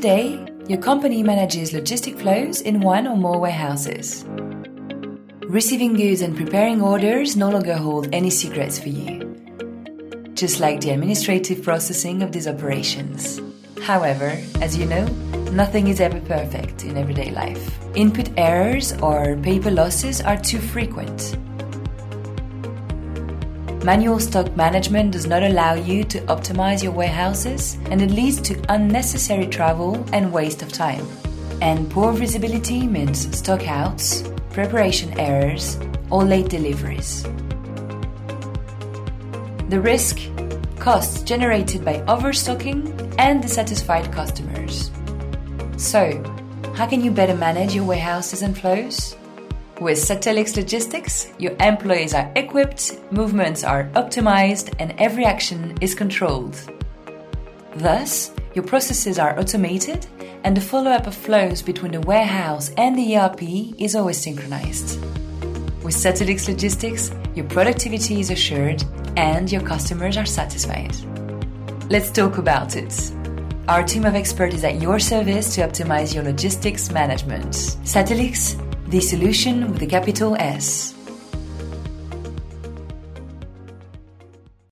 Today, your company manages logistic flows in one or more warehouses. Receiving goods and preparing orders no longer hold any secrets for you, just like the administrative processing of these operations. However, as you know, nothing is ever perfect in everyday life. Input errors or paper losses are too frequent. Manual stock management does not allow you to optimize your warehouses, and it leads to unnecessary travel and waste of time. And poor visibility means stockouts, preparation errors, or late deliveries. The risk: costs generated by overstocking and dissatisfied customers. So, how can you better manage your warehouses and flows? With Satelix Logistics, your employees are equipped, movements are optimized, and every action is controlled. Thus, your processes are automated, and the follow-up of flows between the warehouse and the ERP is always synchronized. With Satelix Logistics, your productivity is assured and your customers are satisfied. Let's talk about it. Our team of experts is at your service to optimize your logistics management. Satelix, the solution with a capital S.